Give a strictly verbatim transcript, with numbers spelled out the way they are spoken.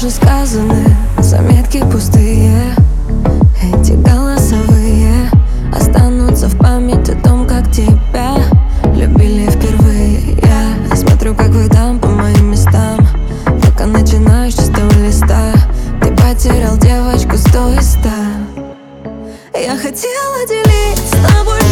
уже сказаны, заметки пустые. Эти голосовые останутся в памяти о том, как тебя любили впервые. Я смотрю, как вы там по моим местам, пока начинаешь с чистого листа. Ты потерял девочку сто и ста. Я хотела делить с тобой